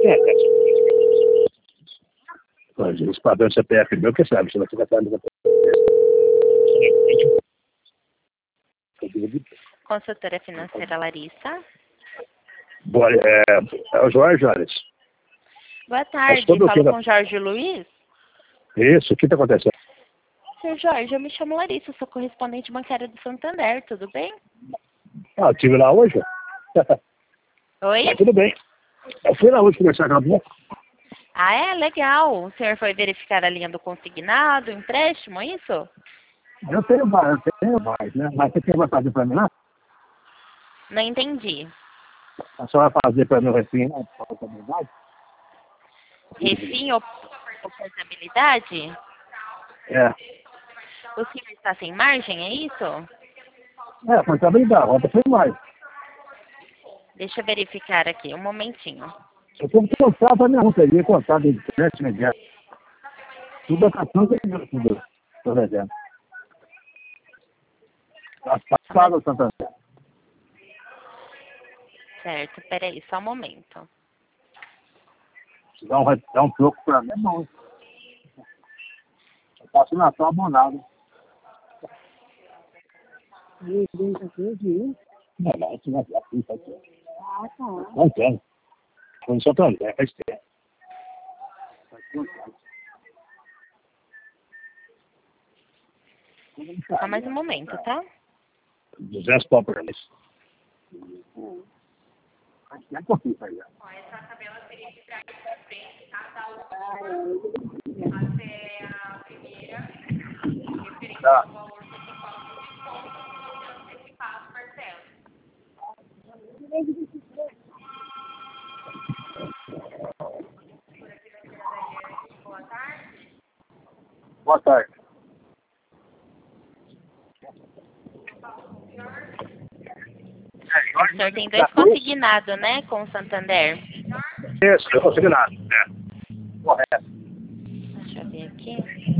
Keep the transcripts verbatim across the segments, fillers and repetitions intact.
É, é. Esse padrão C P F meu, que sabe, se você vai estar no Consultora financeira Larissa. Boa, é, é o Jorge, Alex. Boa tarde, Falo falo com Jorge Luiz. Isso, o que está acontecendo? Seu Jorge, eu me chamo Larissa, sou correspondente bancária do Santander, tudo bem? Ah, eu estive lá hoje. Oi? Mas tudo bem. Eu fui lá hoje conversar com a minha. Ah, é? Legal. O senhor foi verificar a linha do consignado, empréstimo, é isso? Eu tenho mais, eu tenho mais, né? Mas você tem vai fazer para mim lá? Não entendi. A senhora vai fazer para mim o refim, né? Refim ou ou portabilidade? É. O senhor está sem margem, é isso? É, contabilidade, ontem foi mais. Deixa eu verificar aqui, um momentinho. Eu tenho que contar para minha conta, eu ia contar de crédito imediato. Tudo a cartão que eu tudo. Estou vendendo. Passado o Santander. Certo, peraí, só um momento. Se dá um, dá um troco para mim, é bom. Eu passo o Natal abonado. Não, não, isso não é assim, tá aqui. Ah, tá. Não entendo. Foi no Santander, faz tempo. Só mais um momento, tá? duzentos pau por mês. Acho que é pouquinho pra ir. Essa tabela seria de trás para frente, tá? Da última até a primeira, referente ao valor total do desconto, você antecipar as parcelas. Boa tarde. Boa tarde. O senhor tem dois consignados, né, com o Santander? Isso, eu consegui nada. É. Correto. Deixa eu ver aqui.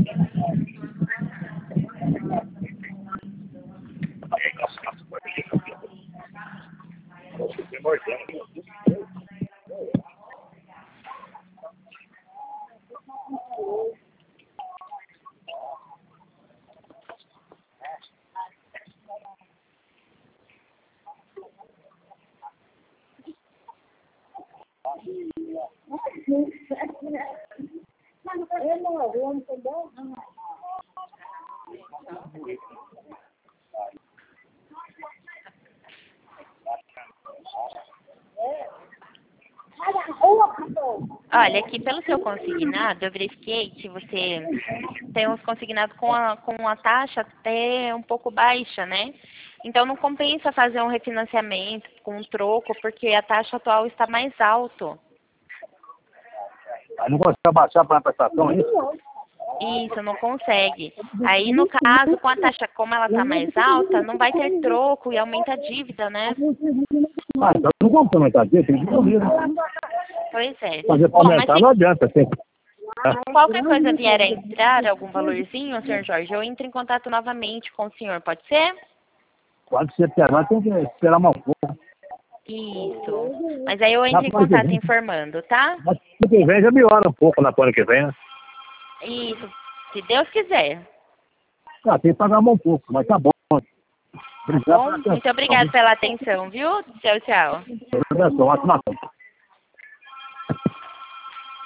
Olha, aqui pelo seu consignado, eu verifiquei que você tem uns consignados com a, com a taxa até um pouco baixa, né? Então não compensa fazer um refinanciamento com um troco, porque a taxa atual está mais alta. Aí não consegue abaixar para a prestação, é isso? Isso, não consegue. Aí, no caso, com a taxa como ela está mais alta, não vai ter troco e aumenta a dívida, né? Ah, então não vamos aumentar a dívida, tem que ouvir, né? Pois é. Fazer para Bom, mas aumentar se não adianta, tem. qualquer coisa vier a entrar, algum valorzinho, senhor Jorge, eu entro em contato novamente com o senhor, pode ser? Quando você pegar, tem que esperar mais um pouco. Isso. Mas aí eu entro em contato informando, tá? Mas ano que vem já melhora um pouco na ano que vem, né? Isso. Se Deus quiser. Ah, tem que pagar mais um pouco, mas tá bom. Bom, muito obrigada pela atenção, viu? Tchau, tchau. Obrigado, ótimo.